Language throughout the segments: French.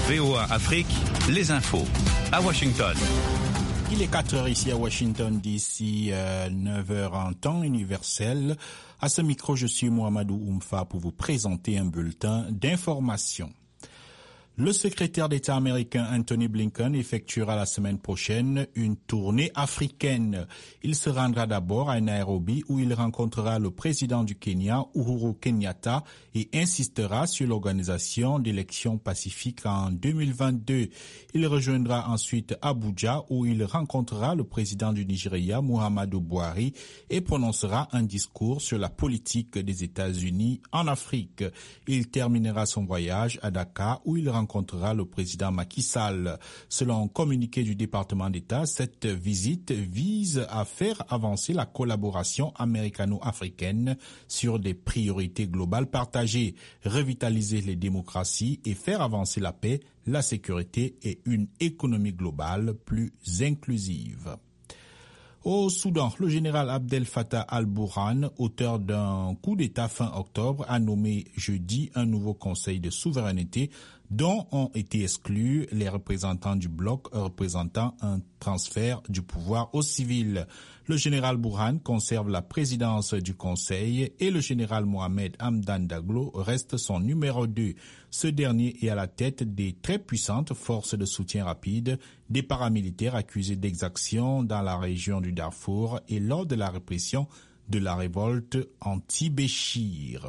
VOA Afrique, les infos. À Washington. Il est 4h ici à Washington, d'ici 9h en temps universel. À ce micro, je suis Mohamedou Oumfa pour vous présenter un bulletin d'information. Le secrétaire d'État américain Anthony Blinken effectuera la semaine prochaine une tournée africaine. Il se rendra d'abord à Nairobi où il rencontrera le président du Kenya, Uhuru Kenyatta, et insistera sur l'organisation d'élections pacifiques en 2022. Il rejoindra ensuite Abuja où il rencontrera le président du Nigeria, Muhammadu Buhari, et prononcera un discours sur la politique des États-Unis en Afrique. Il terminera son voyage à Dakar où il rencontrera le président Macky Sall. Selon un communiqué du département d'État, cette visite vise à faire avancer la collaboration américano-africaine sur des priorités globales partagées, revitaliser les démocraties et faire avancer la paix, la sécurité et une économie globale plus inclusive. Au Soudan, le général Abdel Fattah al-Burhan, auteur d'un coup d'État fin octobre, a nommé jeudi un nouveau conseil de souveraineté dont ont été exclus les représentants du bloc représentant un transfert du pouvoir aux civils. Le général Burhan conserve la présidence du conseil et le général Mohamed Hamdan Daglo reste son numéro 2. Ce dernier est à la tête des très puissantes forces de soutien rapide, des paramilitaires accusés d'exactions dans la région du Darfour et lors de la répression de la révolte anti-Béchir.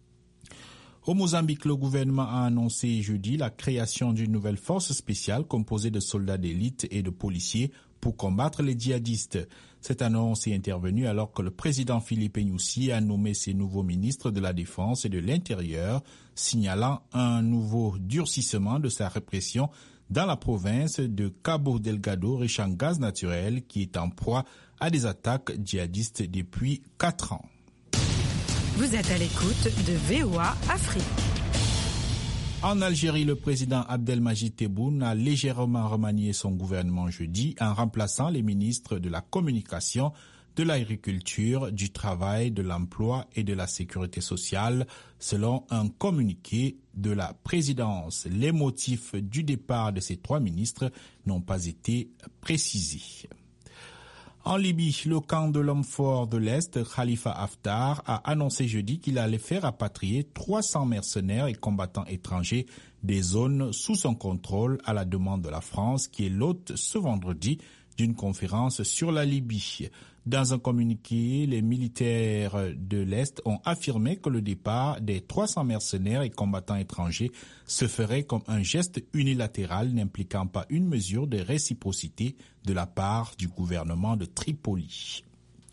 Au Mozambique, le gouvernement a annoncé jeudi la création d'une nouvelle force spéciale composée de soldats d'élite et de policiers pour combattre les djihadistes. Cette annonce est intervenue alors que le président Philippe Nyusi a nommé ses nouveaux ministres de la Défense et de l'Intérieur, signalant un nouveau durcissement de sa répression dans la province de Cabo Delgado, riche en gaz naturel, qui est en proie à des attaques djihadistes depuis 4 ans. Vous êtes à l'écoute de VOA Afrique. En Algérie, le président Abdelmajid Tebboune a légèrement remanié son gouvernement jeudi en remplaçant les ministres de la Communication, de l'Agriculture, du Travail, de l'Emploi et de la Sécurité sociale, selon un communiqué de la présidence. Les motifs du départ de ces 3 ministres n'ont pas été précisés. En Libye, le camp de l'homme fort de l'Est, Khalifa Haftar, a annoncé jeudi qu'il allait faire rapatrier 300 mercenaires et combattants étrangers des zones sous son contrôle à la demande de la France, qui est l'hôte ce vendredi d'une conférence sur la Libye. Dans un communiqué, les militaires de l'Est ont affirmé que le départ des 300 mercenaires et combattants étrangers se ferait comme un geste unilatéral n'impliquant pas une mesure de réciprocité de la part du gouvernement de Tripoli.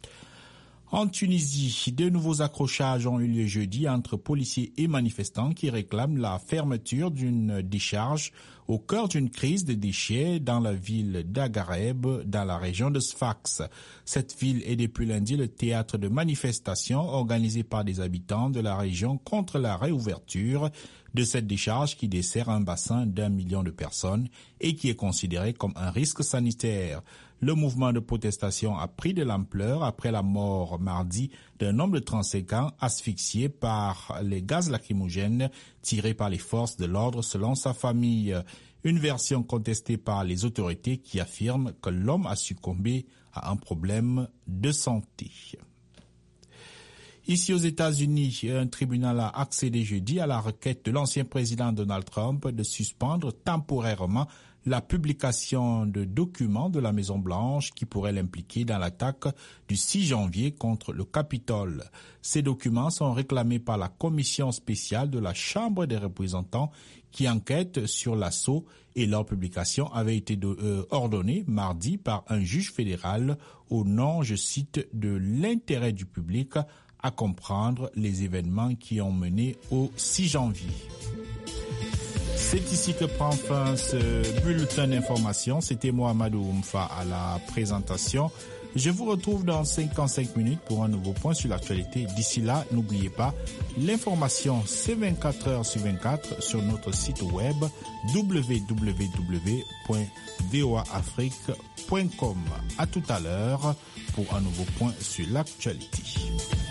En Tunisie, de nouveaux accrochages ont eu lieu jeudi entre policiers et manifestants qui réclament la fermeture d'une décharge au cœur d'une crise de déchets dans la ville d'Aghareb, dans la région de Sfax. Cette ville est depuis lundi le théâtre de manifestations organisées par des habitants de la région contre la réouverture de cette décharge qui dessert un bassin d'1 million de personnes et qui est considéré comme un risque sanitaire. Le mouvement de protestation a pris de l'ampleur après la mort mardi d'un homme de 35 ans asphyxié par les gaz lacrymogènes tirés par les forces de l'ordre selon sa famille. Une version contestée par les autorités qui affirment que l'homme a succombé à un problème de santé. Ici aux États-Unis, un tribunal a accédé jeudi à la requête de l'ancien président Donald Trump de suspendre temporairement la publication de documents de la Maison-Blanche qui pourraient l'impliquer dans l'attaque du 6 janvier contre le Capitole. Ces documents sont réclamés par la commission spéciale de la Chambre des représentants qui enquête sur l'assaut et leur publication avait été ordonnée mardi par un juge fédéral au nom, je cite, de l'intérêt du public à comprendre les événements qui ont mené au 6 janvier. C'est ici que prend fin ce bulletin d'information. C'était Mohamedou Oumfa à la présentation. Je vous retrouve dans 55 minutes pour un nouveau point sur l'actualité. D'ici là, n'oubliez pas, l'information c'est 24 heures sur 24 sur notre site web www.voaafrique.com. À tout à l'heure pour un nouveau point sur l'actualité.